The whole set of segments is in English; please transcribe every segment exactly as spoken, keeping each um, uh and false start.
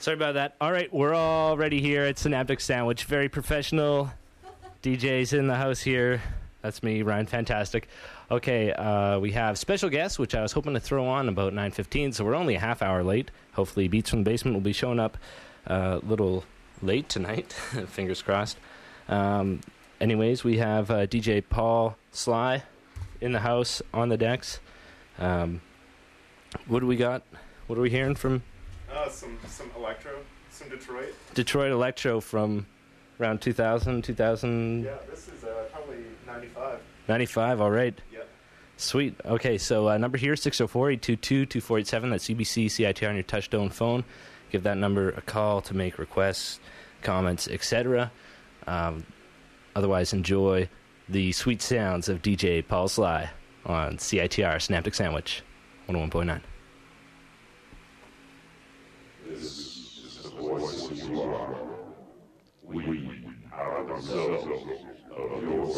Sorry about that. All right, we're all ready here at Synaptic Sandwich. Very professional D Js in the house here. That's me, Ryan. Fantastic. Okay, uh, we have special guests, which I was hoping to throw on about nine fifteen, so we're only a half hour late. Hopefully Beats from the Basement will be showing up uh, a little late tonight. Fingers crossed. Um, anyways, we have uh, D J Paul Sly in the house on the decks. Um, what do we got? What are we hearing from... Uh, some some electro, some Detroit. Detroit electro from around two thousand, two thousand... Yeah, this is uh, probably ninety-five. ninety-five, all right. Yep. Sweet. Okay, so uh, number here, six oh four, eight two two, two four eight seven. That's C B C C I T R on your touch-tone phone. Give that number a call to make requests, comments, et cetera. Um, otherwise, enjoy the sweet sounds of D J Paul Sly on C I T R, Synaptic Sandwich, one oh one point nine. This is the voice of you are. We are the result of your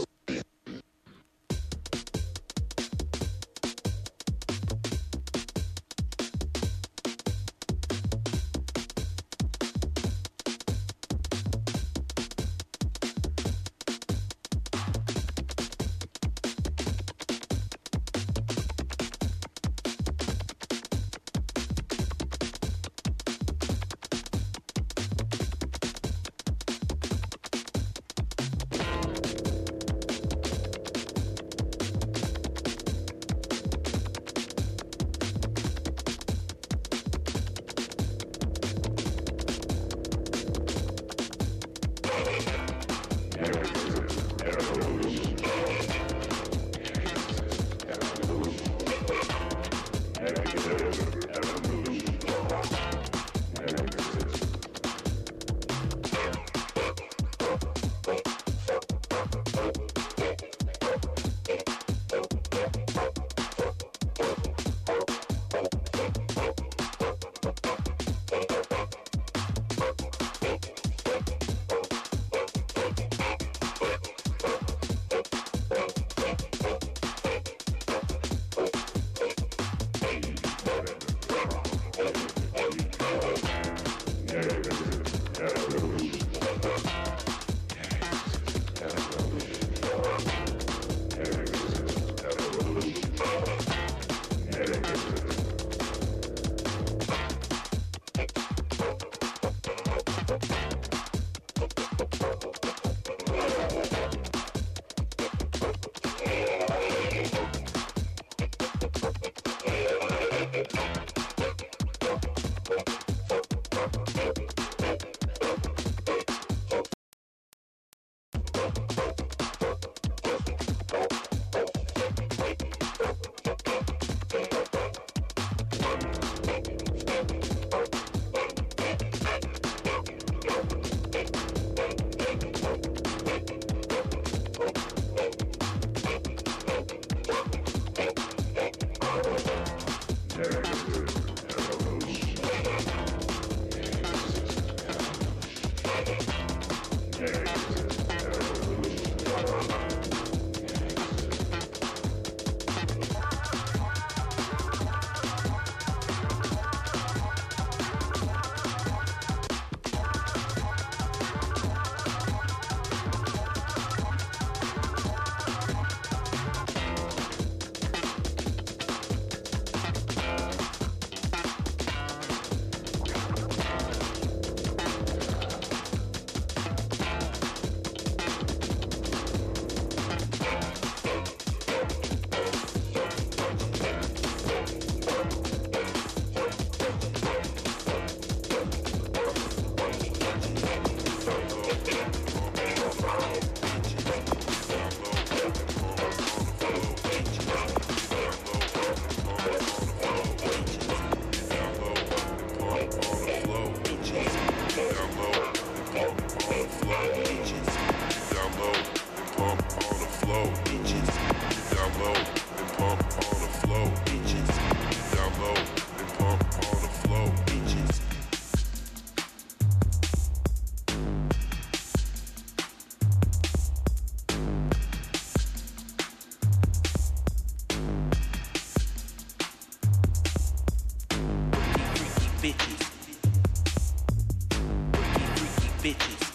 bitches.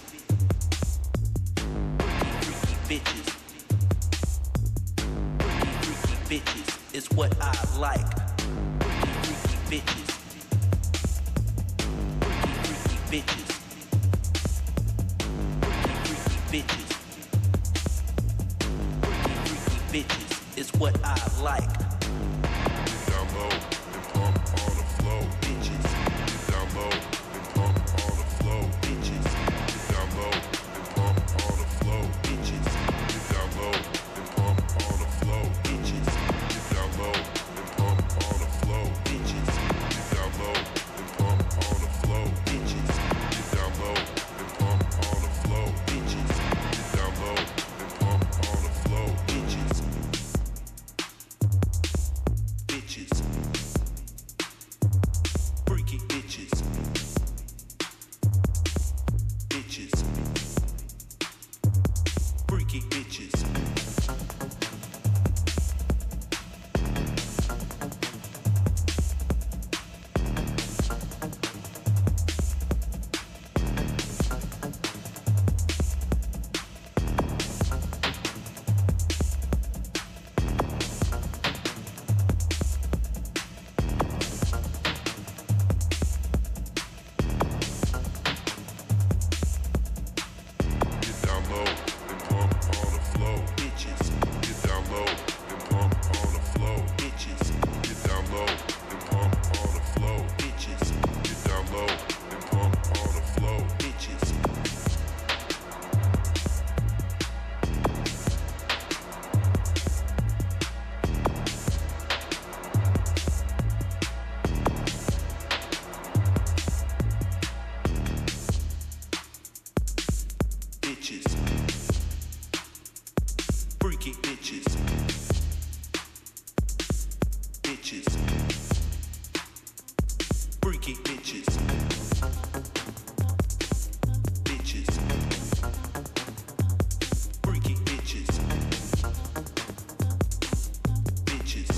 Bitches. Freaky bitches is what I like. Freaky bitches. Freaky bitches. Freaky bitches. Freaky bitches is what I like. Down low and pump on the flow. Bitches. Down low and pump on the flow. Bitches. Down low and pump on the flow. Bitches. Down low and pump on the flow. Bitches. Down low and pump on the flow. Bitches. Down low and pump on the flow. Bitches. Down low and pump on the flow. Bitches. Down low and pump on the flow. Bitches. Bitches. Freaky bitches. Bitches. Freaky bitches. Get down low and pump on the flow. Bitches. Get down low and pump on the flow. Bitches. Get down low and pump on the flow. Bitches. Get down low and pump on the flow. Bitches. Bitches. Freaky bitches. Bitches. Freaky bitches. Bitches. Freaky bitches. Bitches.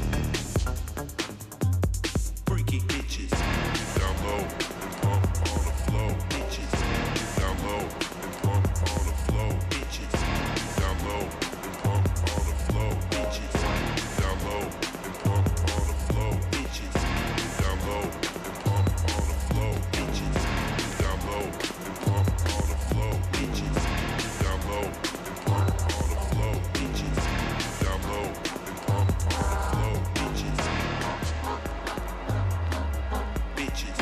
Freaky bitches. Down low and pump on the flow. Bitches. Down low and pump on the flow. Bitches. Down low and pump on the flow. Bitches. Down low and pump on the flow. Bitches. Down low and pump on the flow. Bitches. Down low and pump on the flow. Bitches. Down low and pump on the flow. Bitches. Down low and pump on the flow. Bitches. Bitches.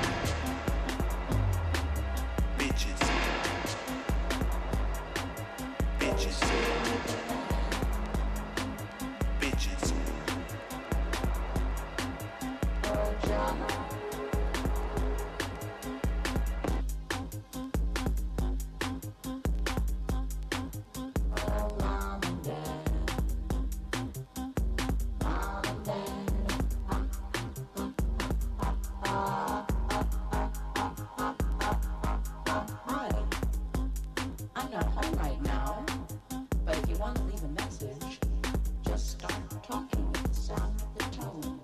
Bitches. Bitches. Bitches. Hi. I'm not home right now, but if you want to leave a message, just start talking with the sound of the tone.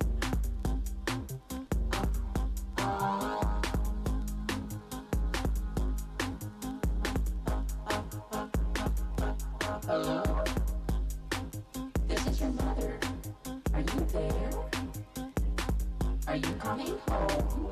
Hello? This is your mother. Are you there? Are you coming home?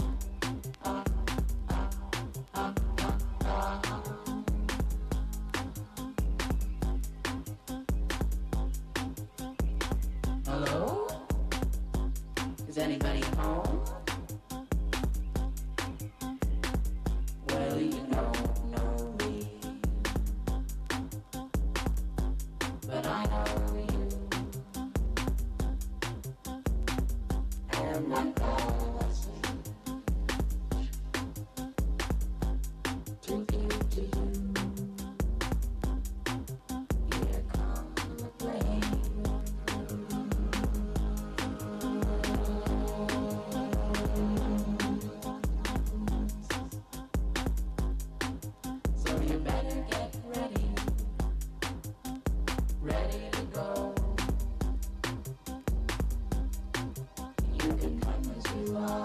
Hello? Is anybody home? Well, you don't know me, but I know you. And I call a to give to you. Here comes the plane. So you better get ready, ready to go. You can come as you are.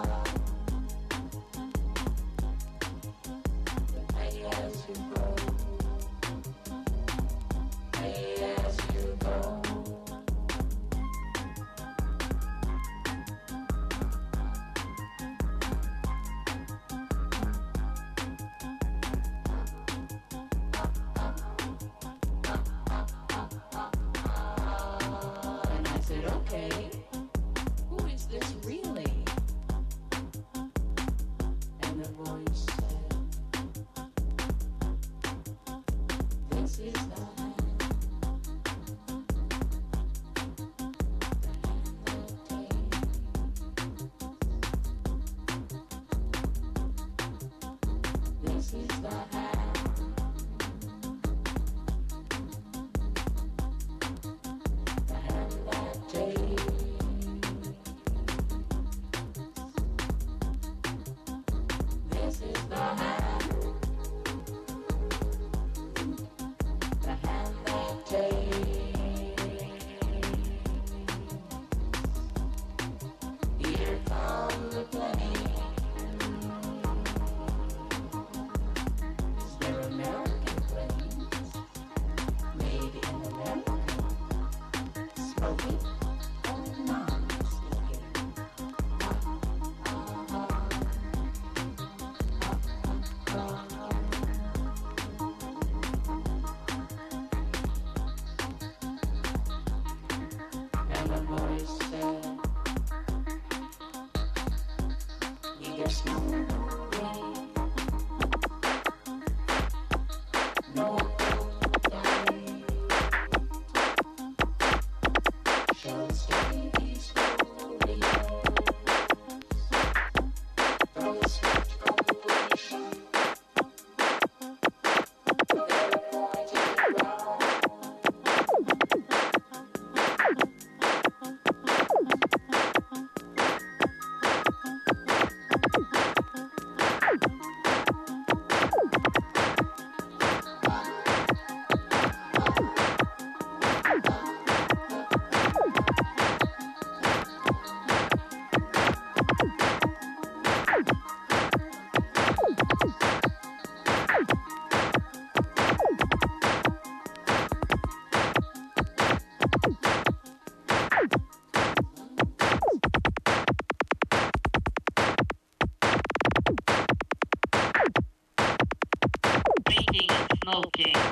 smoking.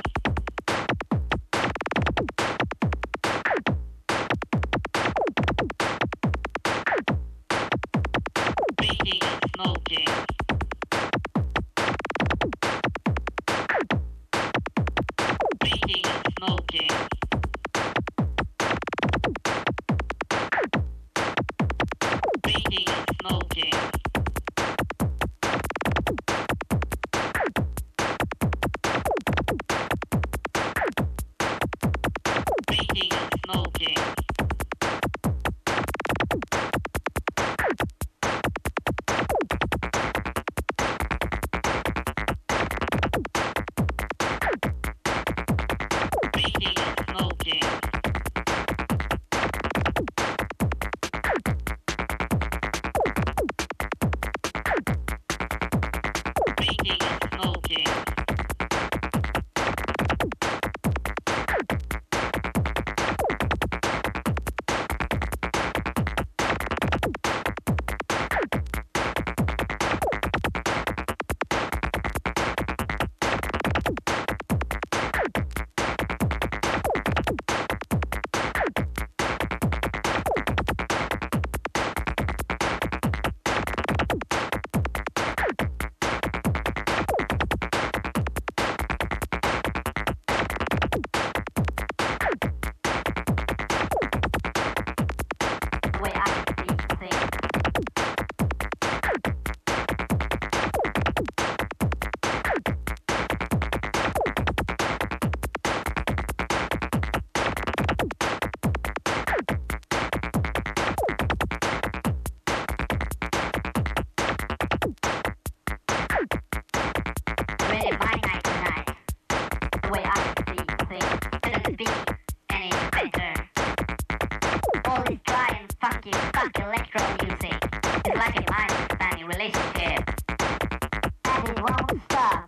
Drinking and smoking. Drinking and smoking. Drinking and smoking. Drinking and smoking. Drinking and smoking. Drinking and smoking. The way I see things. Really my night tonight. The way I see things. Couldn't be any better. All this dry and funky fuck electro music is like a mind-spanning relationship. And it won't stop.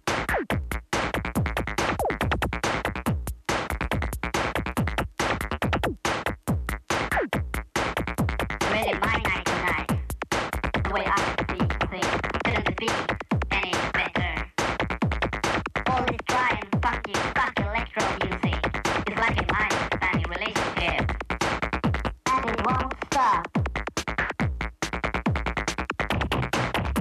Really my night tonight. The way I see things. Couldn't be any better. All this dry and funky fuck electro music is like a mind-spanning relationship. And it won't stop.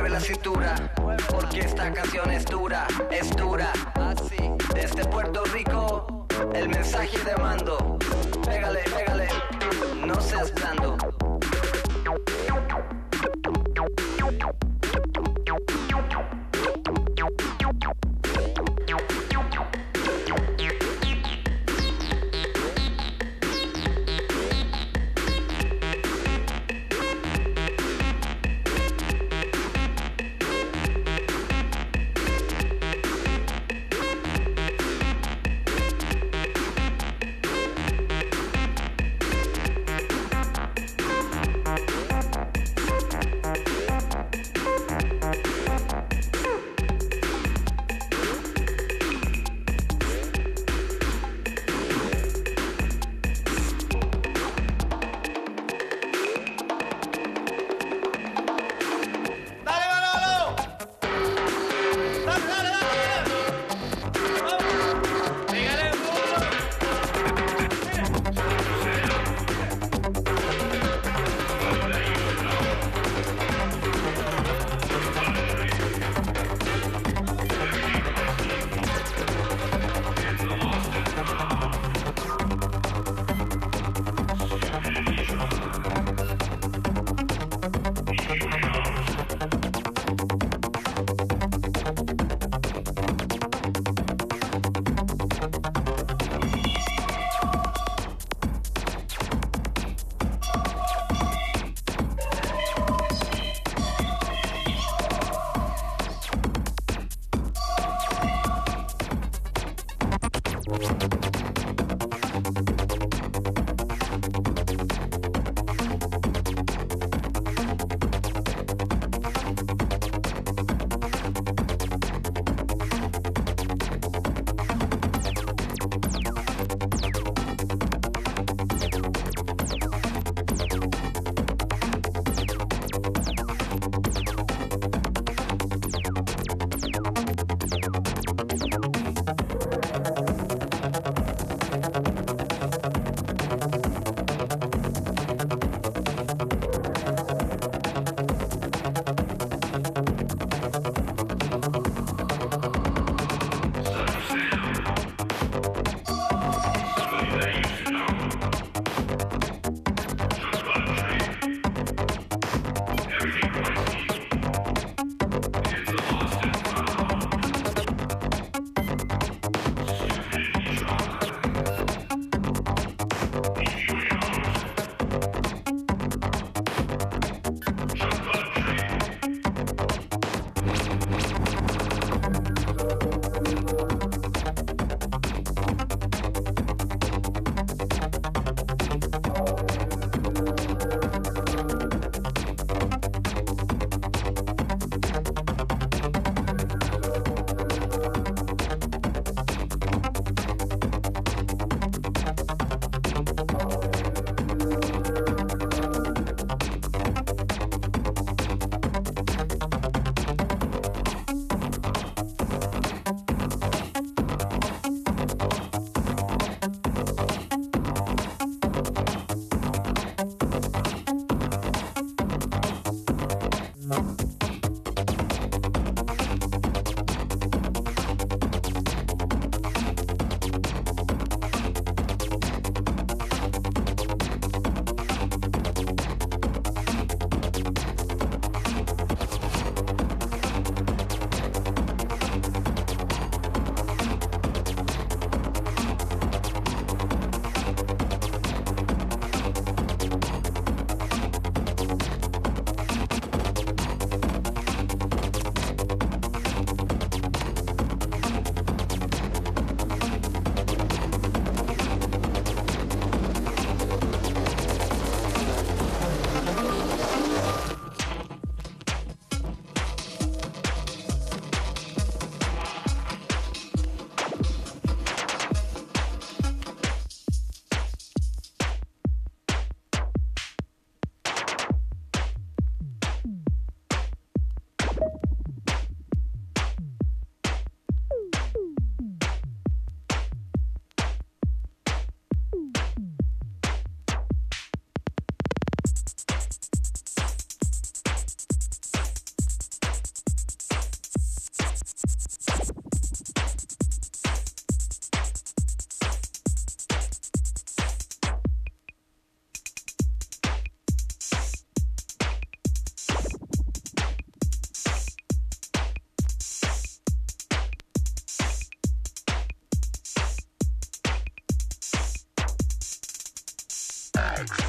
mueve la cintura, porque esta canción es dura, es dura. Así, desde Puerto Rico, el mensaje de mando. Pégale, pégale, no seas blando.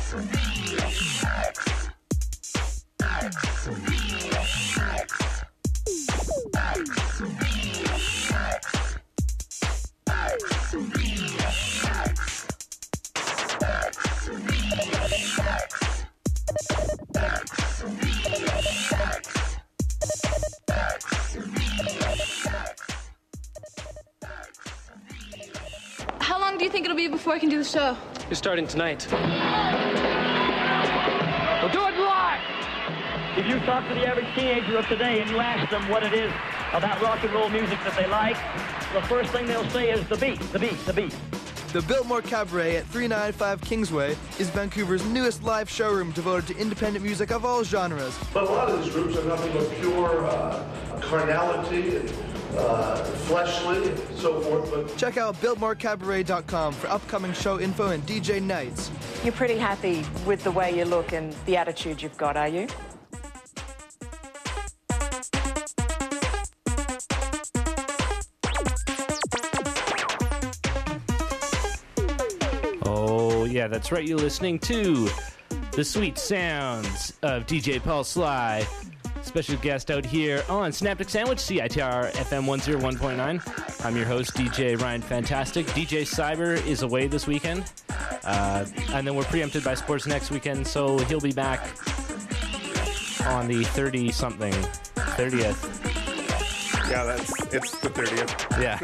How long do you think it'll be before I can do the show? You're starting tonight. We'll do it live! If you talk to the average teenager of today and you ask them what it is about rock and roll music that they like, the first thing they'll say is the beat, the beat, the beat. The Biltmore Cabaret at three ninety-five Kingsway is Vancouver's newest live showroom devoted to independent music of all genres. But a lot of these groups are nothing but pure uh, carnality and uh, fleshly and so forth. But check out biltmore cabaret dot com for upcoming show info and D J nights. You're pretty happy with the way you look and the attitude you've got, are you? Oh, yeah, that's right. You're listening to the sweet sounds of D J Paul Sly. Special guest out here on Synaptic Sandwich, C I T R F M one oh one point nine. I'm your host, D J Ryan Fantastic. D J Cyber is away this weekend. Uh, and then we're preempted by sports next weekend, so he'll be back on the thirty-something, thirtieth. Yeah, that's it's the thirtieth. Yeah.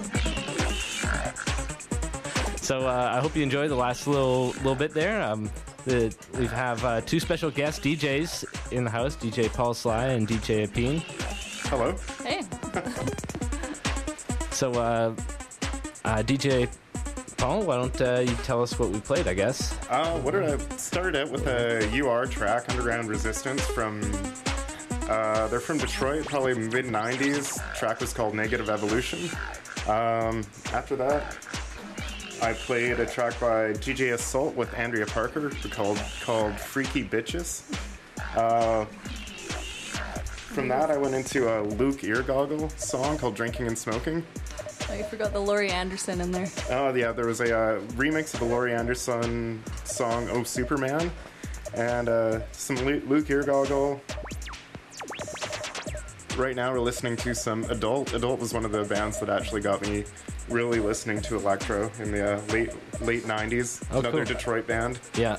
So uh, I hope you enjoyed the last little little bit there. Um, the, we have uh, two special guest D Js in the house, D J Paul Sly and D J Apeen. Hello. Hey. So uh, uh, D J Paul, why don't uh, you tell us what we played, I guess? Uh, what did I start out with a U R track, Underground Resistance, from... Uh, they're from Detroit, probably mid nineties. Track was called Negative Evolution. Um, after that, I played a track by D J Assault with Andrea Parker called called Freaky Bitches. Uh, from that, I went into a Luke Eargoggle song called Drinking and Smoking. Oh, you forgot the Laurie Anderson in there. Oh, yeah, there was a uh, remix of the Laurie Anderson song Oh Superman, and uh, some Luke Eargoggle. Right now we're listening to some Adult. Adult was one of the bands that actually got me really listening to electro in the uh, late late nineties. Oh, Another cool. Detroit band. Yeah.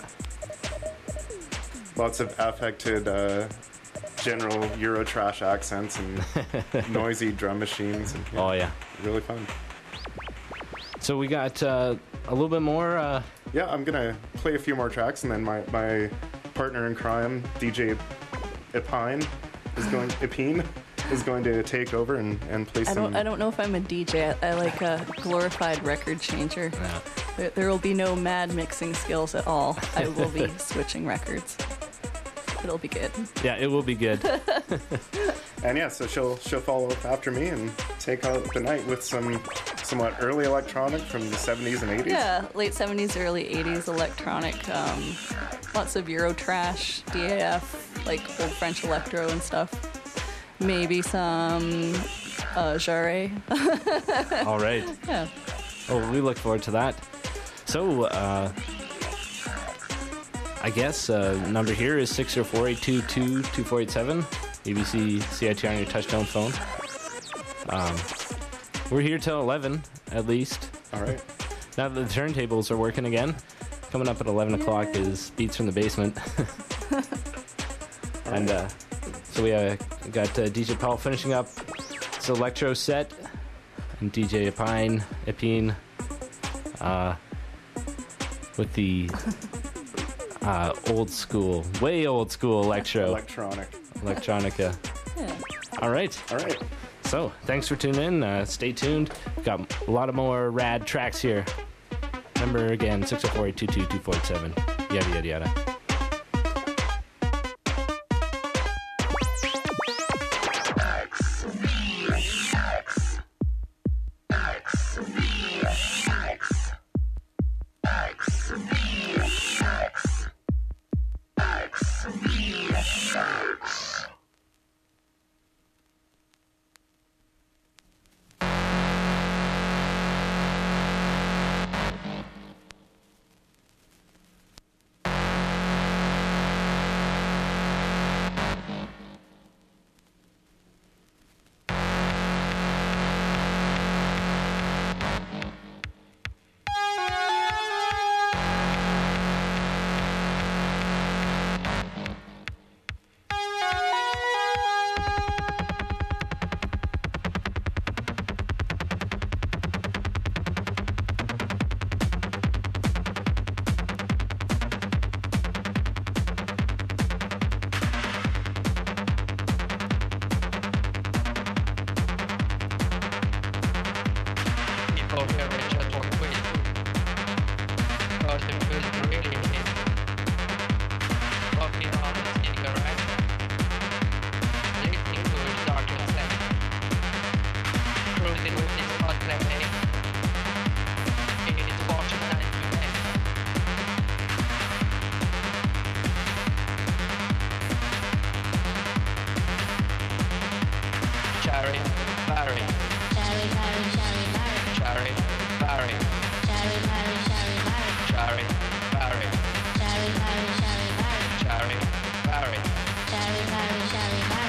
Lots of affected uh, general Euro trash accents and noisy drum machines. And, yeah, oh, yeah. Really fun. So we got uh, a little bit more... Uh... Yeah, I'm going to play a few more tracks, and then my, my partner in crime, D J Epine, is going... Epine? is going to take over and, and play I some... don't, I don't know if I'm a D J. I, I like a glorified record changer. Yeah. There, there will be no mad mixing skills at all. I will be switching records. It'll be good. Yeah, it will be good. And yeah, so she'll she'll follow up after me and take out the night with some somewhat early electronic from the seventies and eighties. Yeah, late seventies, early eighties electronic. Um, lots of Euro trash, D A F, like old French electro and stuff. Maybe some uh, Jarre. All right. Yeah. Oh, we look forward to that. So, uh, I guess uh, number here is six oh four, eight two two, two four eight seven. A B C C I T R on your touchtone phone. Um, we're here till eleven, at least. All right. Now that the turntables are working again, coming up at eleven o'clock is Beats from the Basement. And uh, so we uh, got uh, D J Paul finishing up his electro set, and D J Epine, Epine, uh, with the uh, old school, way old school electro. Electronic. Electronica. Yeah. All right. All right. So, thanks for tuning in. Uh, stay tuned. We've got a lot of more rad tracks here. Number again, six oh four, eight two two, two four eight seven. Yada, yada, yada. people here will just walk with. Cause the music really hits. Walking on a cigarette. Listening to a darker set. Cruising with this hot play. It's watching night to night. Cherry, Barry. Cherry, Barry, Cherry, Barry. Cherry, Barry. Cherry, Barry, Cherry, Barry. Cherry, Barry. Cherry, Barry, Cherry, Barry. Cherry, Barry. Cherry, Barry, Cherry, Barry.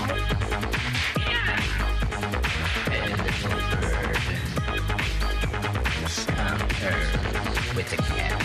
With the cat.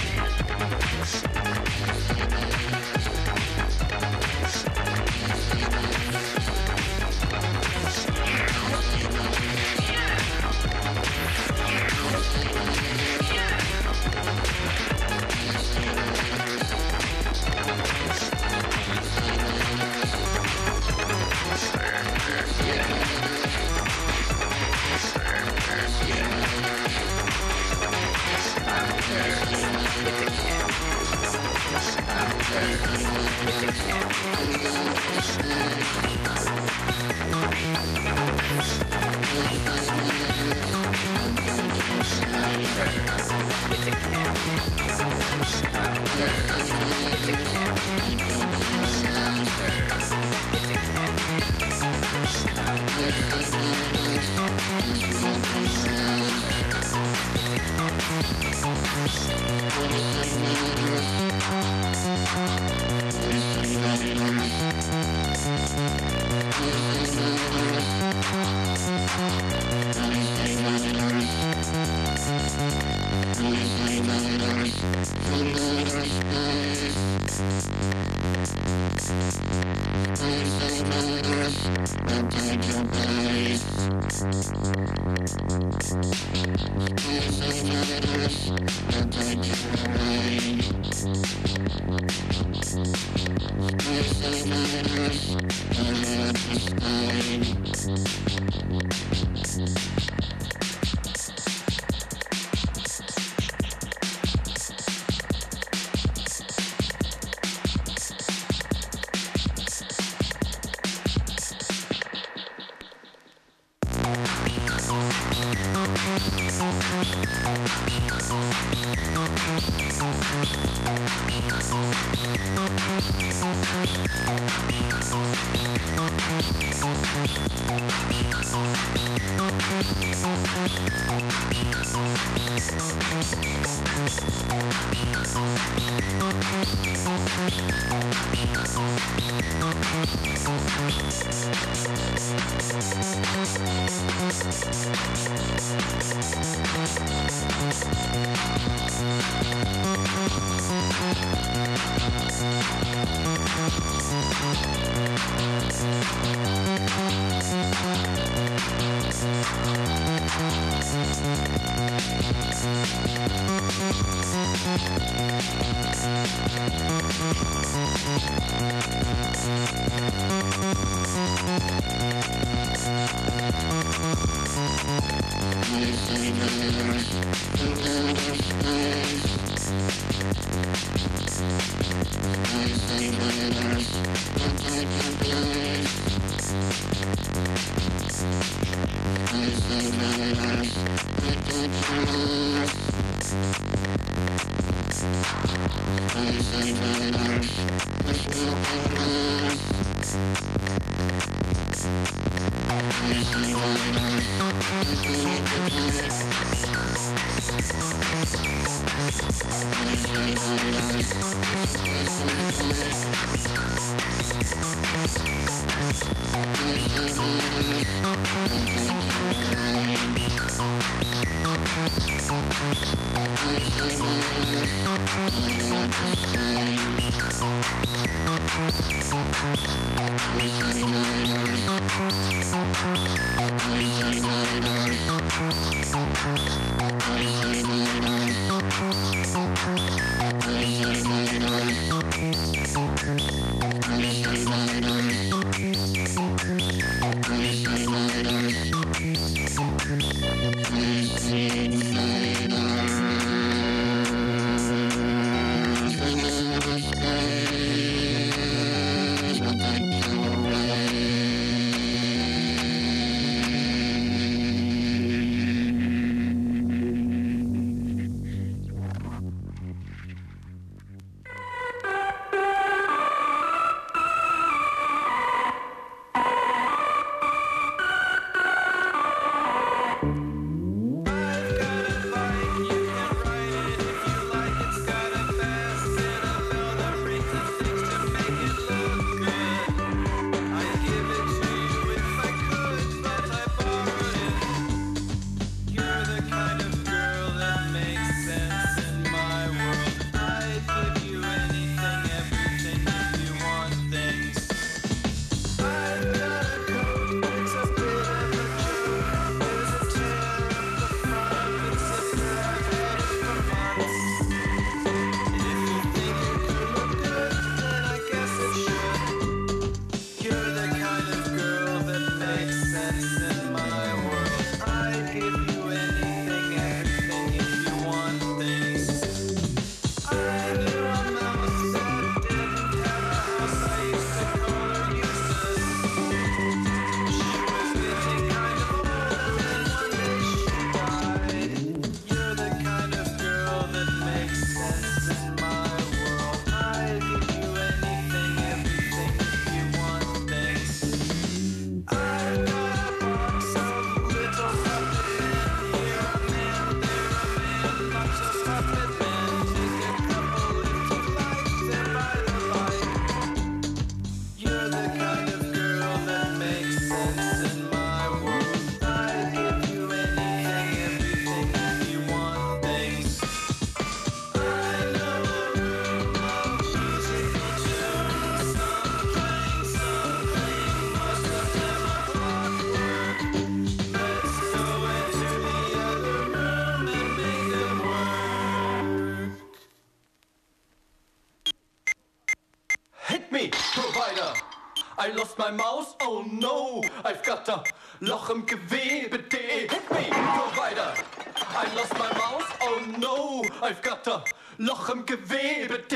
I lost my mouse, oh no, I've got a Loch im Gewebe, hit me, provider. I lost my mouse, oh no, I've got a Loch im Gewebe,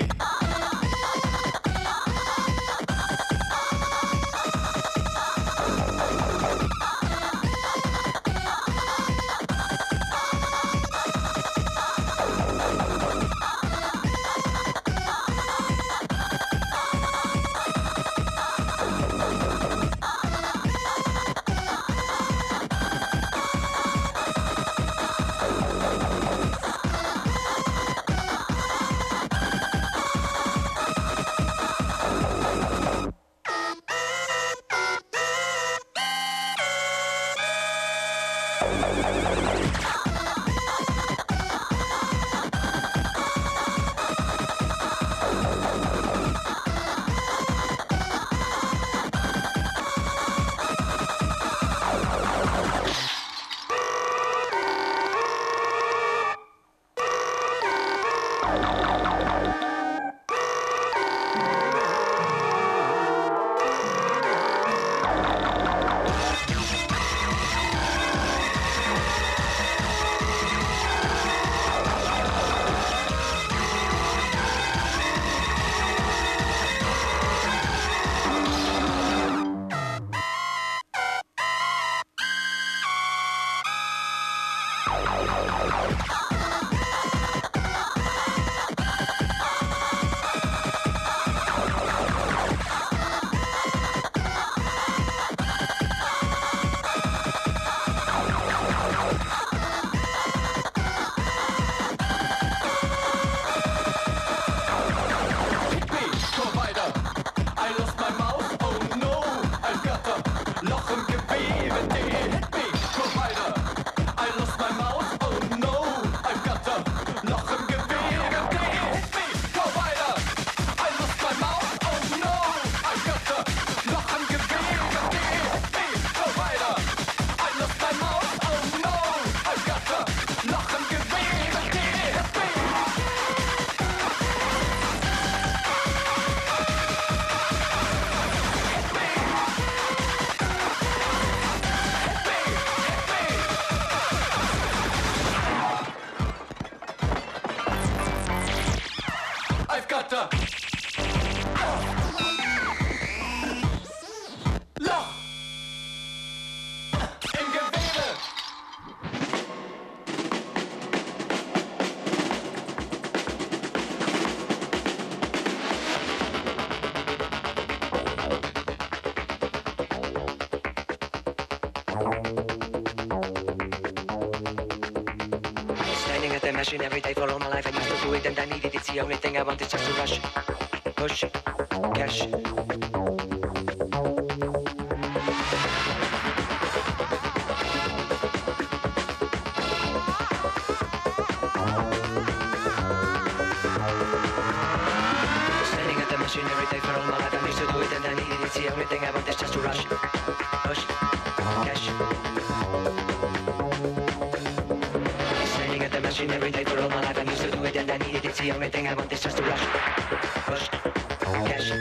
Every day for all my life I used to do it and I needed it. It's the only thing I want is just to rush, push, cash. Standing at the machine every day for all my life I used to do it and I needed it. It's the only thing I want is just to rush, push, cash. Every day for all my life I'm used to do it and I need it. It's the only thing I want is just to rush, push, cash.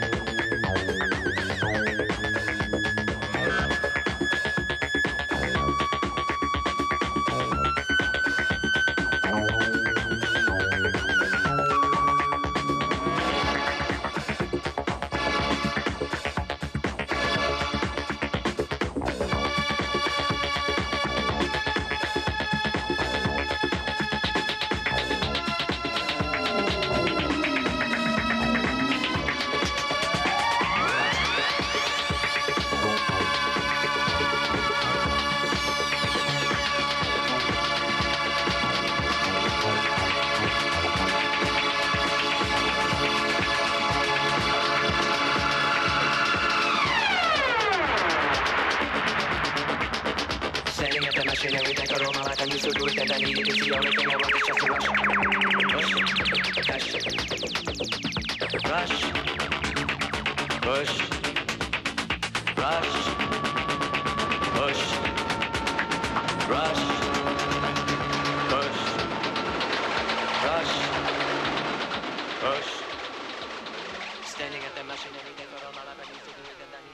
Every day for all my life I used to do it and I need it. It's the only thing I want is just to rush, push, cash, rush, push, rush, push, rush, push, rush, push. Standing at the machine every day for all my life I used to do it and I need it.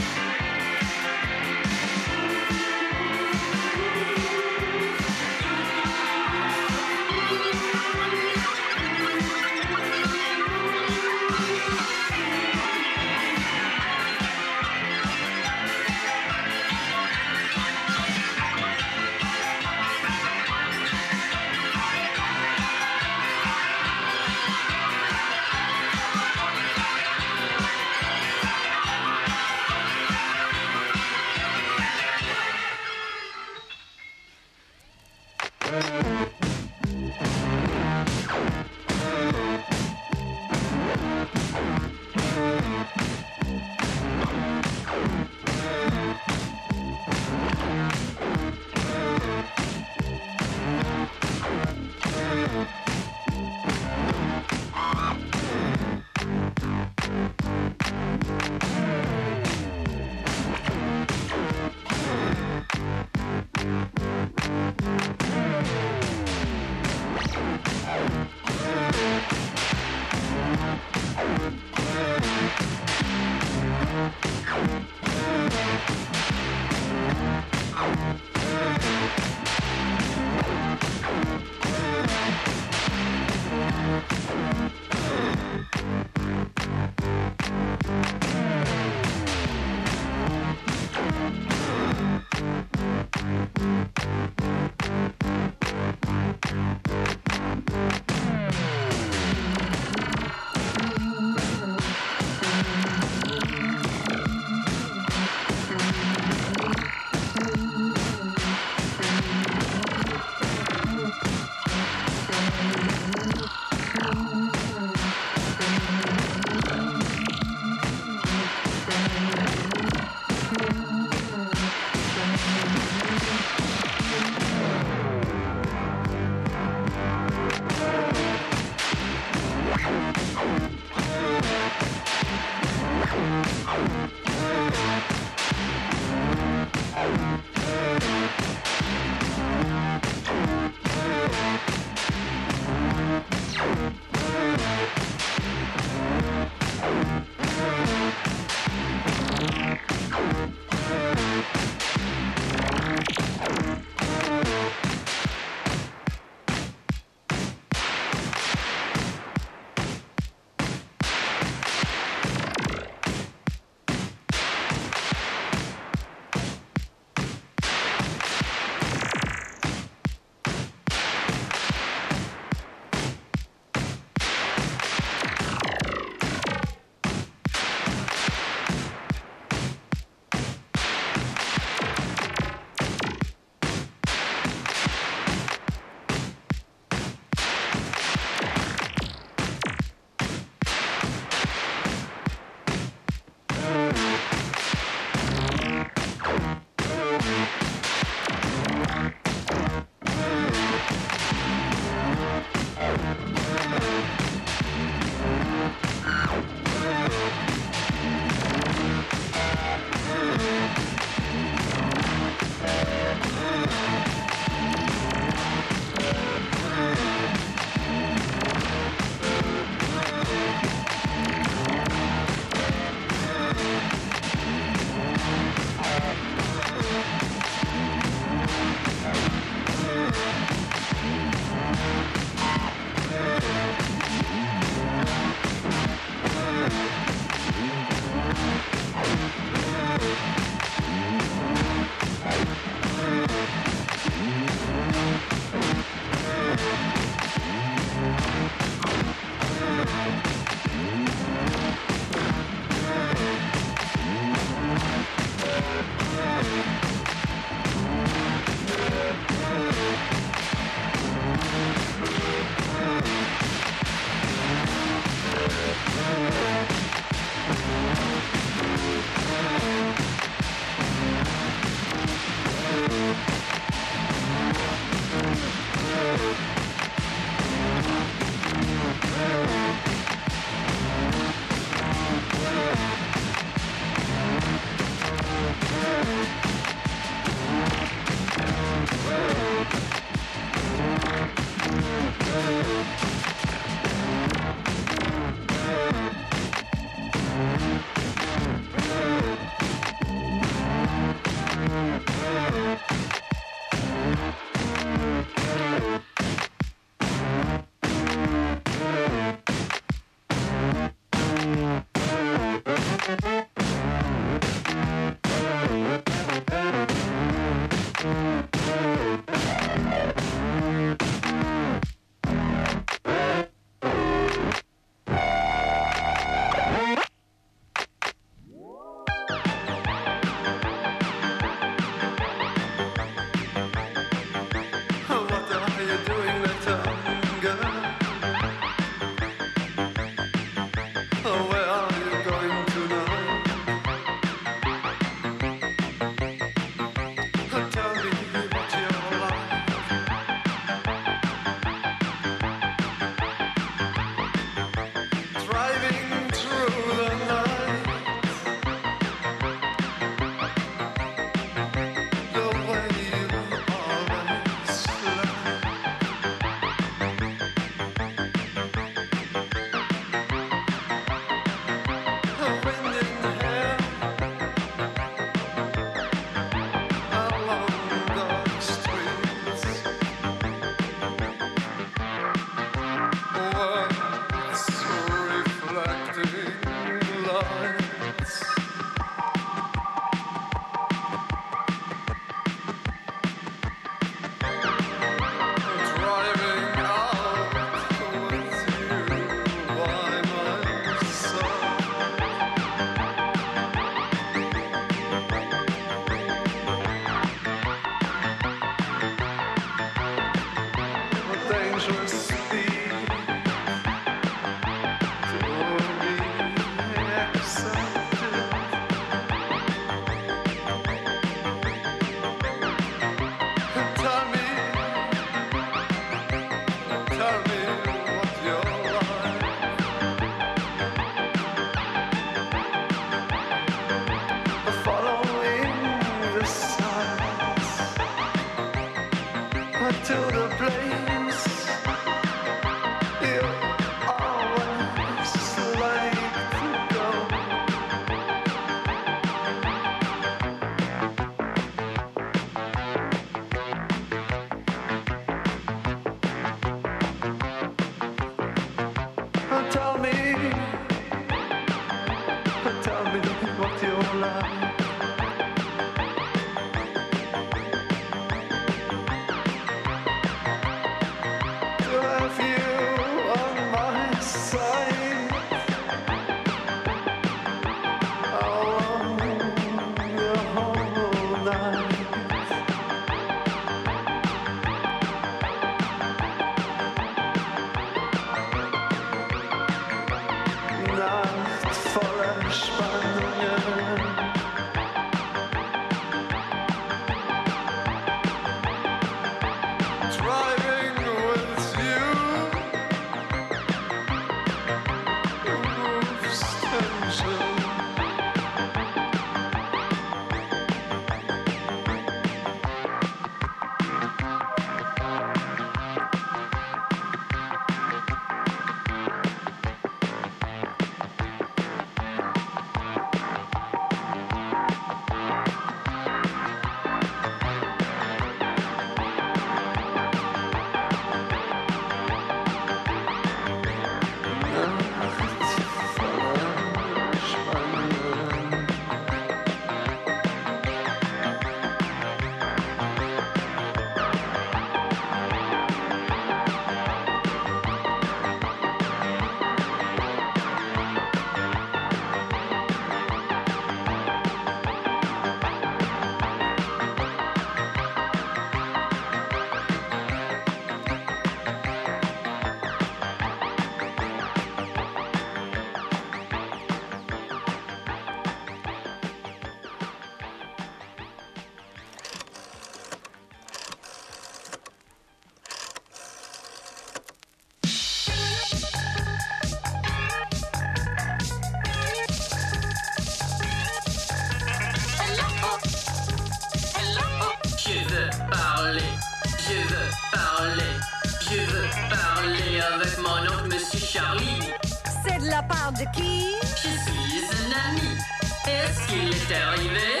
Charlie. C'est de la part de qui? Je suis un ami. Est-ce qu'il est arrivé?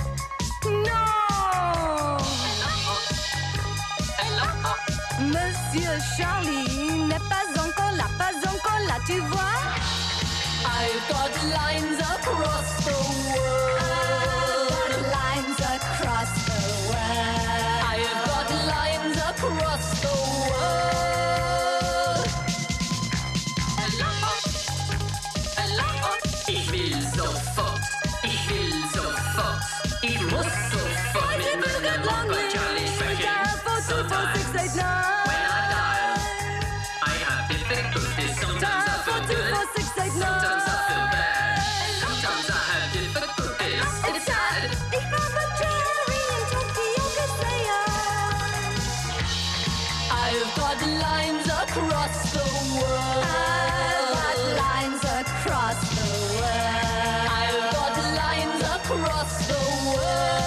Non! Monsieur Charlie n'est pas encore là, pas encore là, tu vois? I've got lines across the world. I've got lines across the world. I've got lines across the world. Hello, hello. Ich will sofort, ich will sofort, ich muss sofort mit meinem Onkel Charlie sprechen. Sometimes when I dial, I have difficulties. Sometimes I feel good, sometimes I feel bad. Sometimes I have difficulties. It's sad. Ich habe Jerry in Tokyo gesehen. I've got lines across the world. I've got lines across the world. I've got lines across the world.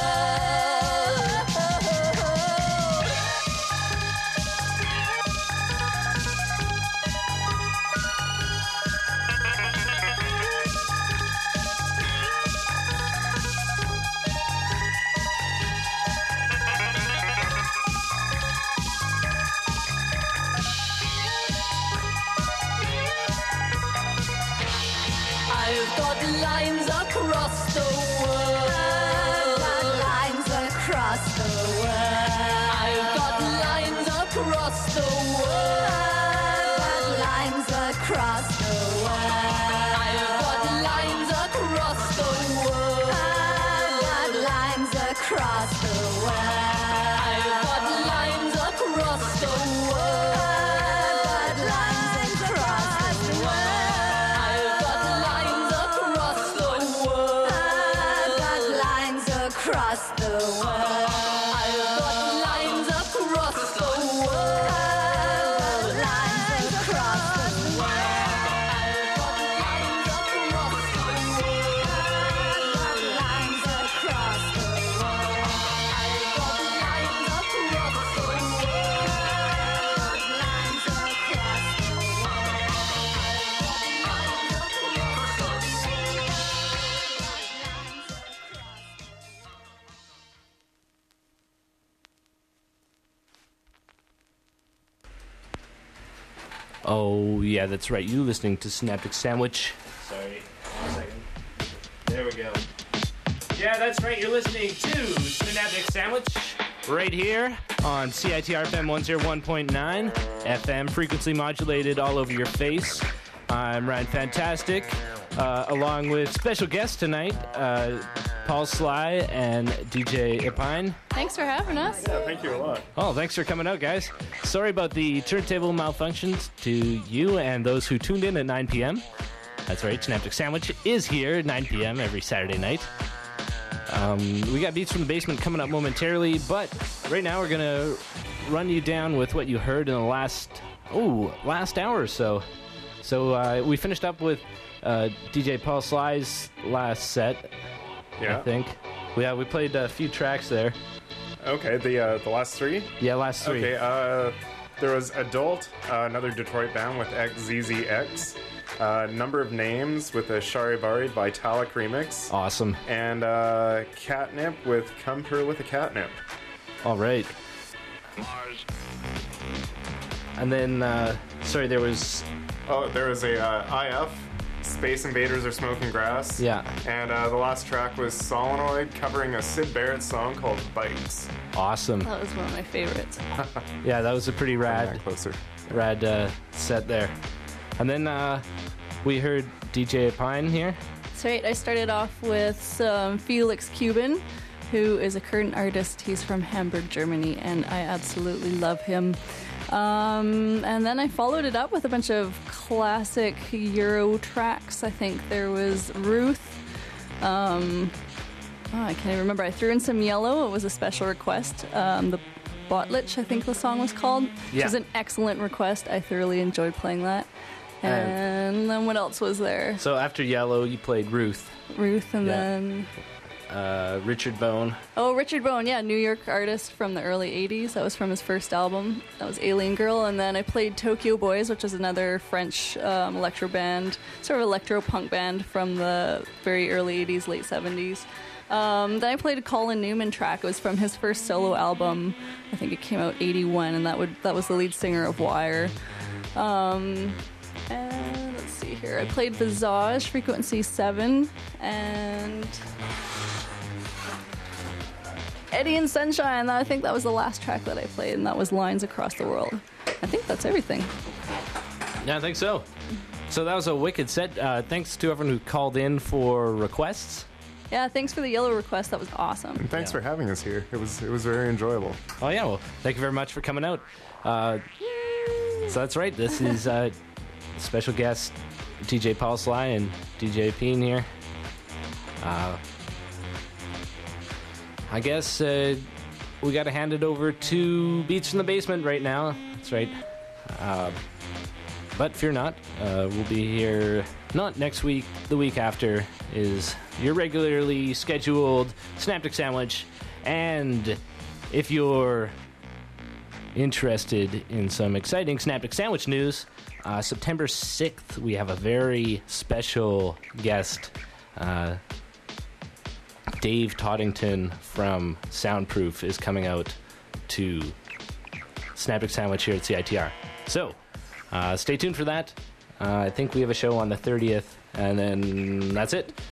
I've got lines across the world. I've got lines across the world. I've got lines across the world. I've got lines across the world. I've got lines across the world. I've got lines across the world. I've got lines across the world. I've got lines across the world. I've got lines across the world. I've got lines across the world. I've got lines across the world. I've got lines across the world. I've got lines across the world. I've got lines across the world. I've got lines across the world. Lines across the Oh, yeah, that's right. You listening to Synaptic Sandwich. Sorry, one second. There we go. Yeah, that's right. You're listening to Synaptic Sandwich right here on C I T R F M one oh one point nine F M, frequency modulated all over your face. I'm Ryan Fantastic, uh, along with special guests tonight, uh, Paul Sly and D J Epine. Thanks for having us. Yeah, thank you a lot. Oh, thanks for coming out, guys. Sorry about the turntable malfunctions to you and those who tuned in at nine p.m. That's right, Synaptic Sandwich is here at nine p.m. every Saturday night. Um, we got Beats from the Basement coming up momentarily, but right now we're going to run you down with what you heard in the last, oh, last hour or so. So uh, we finished up with uh, D J Paul Sly's last set, Yeah. I think. We, yeah, we played a few tracks there. Okay, the uh, the last three? Yeah, last three. Okay, uh, there was Adult, uh, another Detroit band with X Z Z X. Uh, Number of Names with a Charivari Vitalik remix. Awesome. And uh, Catnip with Come Here with a Catnip. All right. And then, uh, sorry, there was... Oh, there was a uh, I F, Space Invaders Are Smoking Grass. Yeah. And uh, the last track was Solenoid covering a Sid Barrett song called Bites. Awesome. That was one of my favorites. Yeah, that was a pretty rad, closer. rad uh, set there. And then uh, we heard D J Pine here. That's right. I started off with some Felix Cuban, who is a current artist. He's from Hamburg, Germany, and I absolutely love him. Um, and then I followed it up with a bunch of classic Euro tracks. I think there was Ruth. Um, oh, I can't even remember. I threw in some Yellow. It was a special request. Um, the Botlich, I think the song was called. Which Yeah. was an excellent request. I thoroughly enjoyed playing that. And then what else was there? So after Yellow, you played Ruth. Ruth, and Yeah. then uh, Richard Bone. Oh, Richard Bone, yeah, New York artist from the early eighties. That was from his first album. That was Alien Girl. And then I played Tokyo Boys, which is another French um, electro band, sort of electro-punk band from the very early eighties, late seventies. Um, then I played a Colin Newman track. It was from his first solo album. I think it came out eighty-one, and that would that was the lead singer of Wire. Um, and let's see here. I played Visage, Frequency seven, and Eddie and Sunshine. I think that was the last track that I played, and that was Lines Across the World. I think that's everything. Yeah, I think so. So that was a wicked set. Uh, thanks to everyone who called in for requests. Yeah, thanks for the yellow request. That was awesome. And thanks Yeah. for having us here. It was it was very enjoyable. Oh, yeah, well, thank you very much for coming out. Uh, so that's right. This is uh, special guest D J Paul Sly and D J Peen here. Uh, I guess uh, we got to hand it over to Beats from the Basement right now. That's right. Uh, but fear not, uh, we'll be here not next week. The week after is your regularly scheduled Synaptic Sandwich. And if you're interested in some exciting Synaptic Sandwich news, uh, September sixth, we have a very special guest, uh, Dave Toddington from Soundproof is coming out to Synaptic Sandwich here at C I T R. So, uh, stay tuned for that. Uh, I think we have a show on the thirtieth, and then that's it.